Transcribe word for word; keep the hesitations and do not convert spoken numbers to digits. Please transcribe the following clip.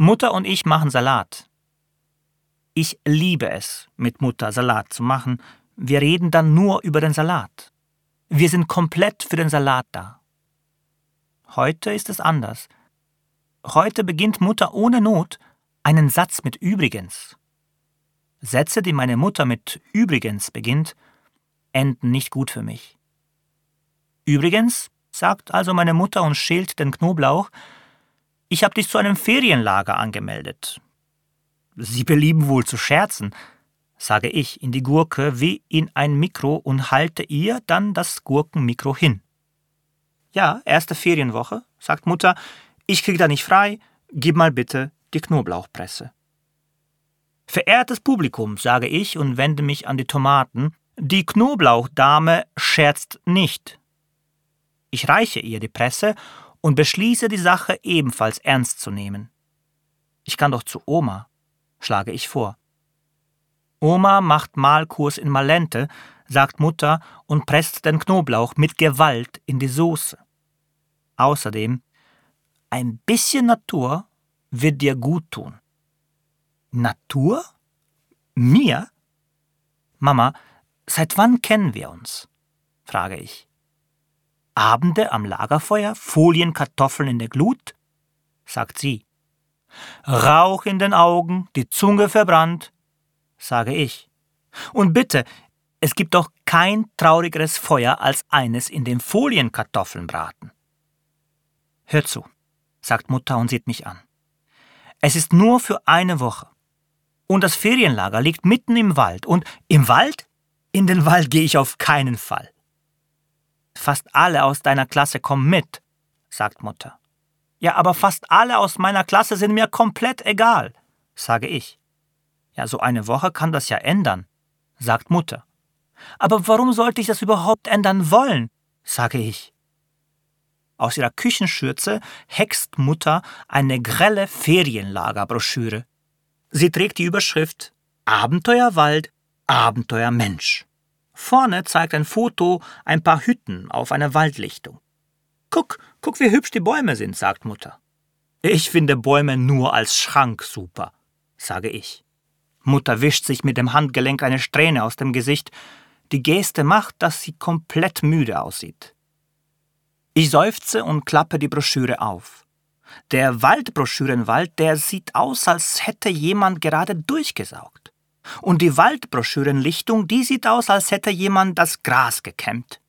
Mutter und ich machen Salat. Ich liebe es, mit Mutter Salat zu machen. Wir reden dann nur über den Salat. Wir sind komplett für den Salat da. Heute ist es anders. Heute beginnt Mutter ohne Not einen Satz mit übrigens. Sätze, die meine Mutter mit übrigens beginnt, enden nicht gut für mich. Übrigens, sagt also meine Mutter und schält den Knoblauch, ich habe dich zu einem Ferienlager angemeldet. Sie belieben wohl zu scherzen, sage ich in die Gurke wie in ein Mikro und halte ihr dann das Gurkenmikro hin. Ja, erste Ferienwoche, sagt Mutter, ich krieg da nicht frei, gib mal bitte die Knoblauchpresse. Verehrtes Publikum, sage ich und wende mich an die Tomaten, die Knoblauchdame scherzt nicht. Ich reiche ihr die Presse und beschließe, die Sache ebenfalls ernst zu nehmen. Ich kann doch zu Oma, schlage ich vor. Oma macht Malkurs in Malente, sagt Mutter und presst den Knoblauch mit Gewalt in die Soße. Außerdem, ein bisschen Natur wird dir gut tun. Natur? Mir? Mama, seit wann kennen wir uns? Frage ich. Abende am Lagerfeuer, Folienkartoffeln in der Glut? Sagt sie. Rauch in den Augen, die Zunge verbrannt, sage ich. Und bitte, es gibt doch kein traurigeres Feuer als eines, in dem Folienkartoffeln braten. Hör zu, sagt Mutter und sieht mich an. Es ist nur für eine Woche. Und das Ferienlager liegt mitten im Wald. Und im Wald? In den Wald gehe ich auf keinen Fall. Fast alle aus deiner Klasse kommen mit, sagt Mutter. Ja, aber fast alle aus meiner Klasse sind mir komplett egal, sage ich. Ja, so eine Woche kann das ja ändern, sagt Mutter. Aber warum sollte ich das überhaupt ändern wollen, sage ich. Aus ihrer Küchenschürze hext Mutter eine grelle Ferienlagerbroschüre. Sie trägt die Überschrift Abenteuerwald, Abenteuermensch. Vorne zeigt ein Foto ein paar Hütten auf einer Waldlichtung. Guck, guck, wie hübsch die Bäume sind, sagt Mutter. Ich finde Bäume nur als Schrank super, sage ich. Mutter wischt sich mit dem Handgelenk eine Strähne aus dem Gesicht. Die Geste macht, dass sie komplett müde aussieht. Ich seufze und klappe die Broschüre auf. Der Waldbroschürenwald, der sieht aus, als hätte jemand gerade durchgesaugt. Und die Waldbroschürenlichtung, die sieht aus, als hätte jemand das Gras gekämmt.